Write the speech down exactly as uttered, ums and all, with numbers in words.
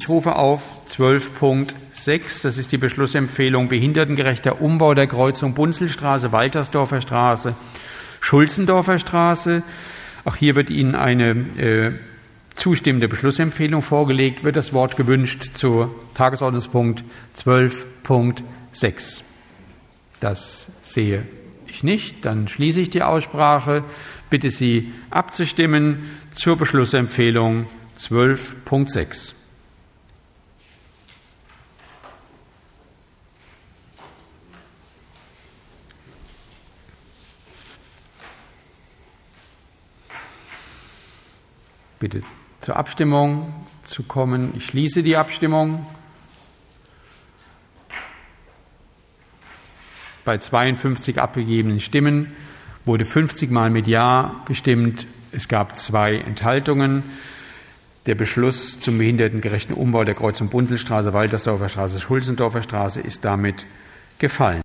Ich rufe auf zwölf Punkt sechs, das ist die Beschlussempfehlung behindertengerechter Umbau der Kreuzung Bunzelstraße, Waltersdorfer Straße, Schulzendorfer Straße. Auch hier wird Ihnen eine äh, zustimmende Beschlussempfehlung vorgelegt. Wird das Wort gewünscht zu Tagesordnungspunkt zwölf Punkt sechs? Das sehe ich nicht. Dann schließe ich die Aussprache. Bitte Sie abzustimmen zur Beschlussempfehlung zwölf Punkt sechs. Bitte zur Abstimmung zu kommen. Ich schließe die Abstimmung. Bei zweiundfünfzig abgegebenen Stimmen wurde fünfzig Mal mit Ja gestimmt. Es gab zwei Enthaltungen. Der Beschluss zum behindertengerechten Umbau der Kreuzung Bunzelstraße, Waltersdorfer Straße, Schulzendorfer Straße ist damit gefallen.